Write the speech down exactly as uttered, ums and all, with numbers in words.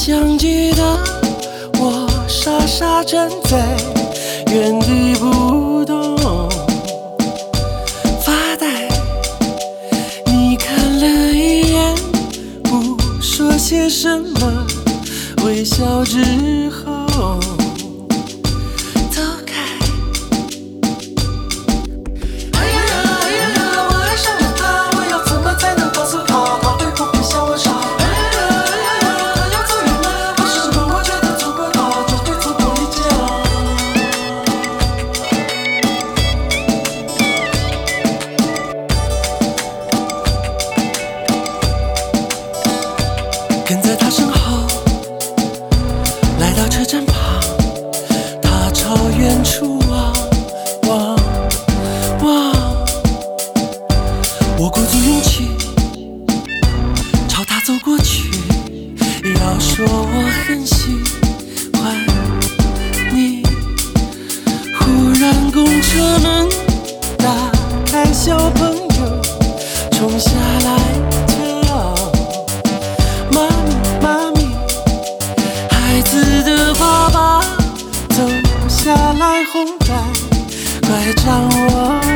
相记得我傻傻站在原地不动发呆，你看了一眼，不说些什么，微笑之后走开。哎呀呀哎呀呀，我爱上了他，我要怎么才能告诉他，他会不会笑我傻？哎呀呀哎呀呀，要走远了，为什么我觉得错过他就会错过一切啊？跟在他身后来到车站旁，他朝远处望望望，我鼓足勇气朝他走过去，要说我很喜欢你。忽然公车门打开，小朋友冲下来叫妈咪妈咪，孩子的爸爸走下来，红白拐杖我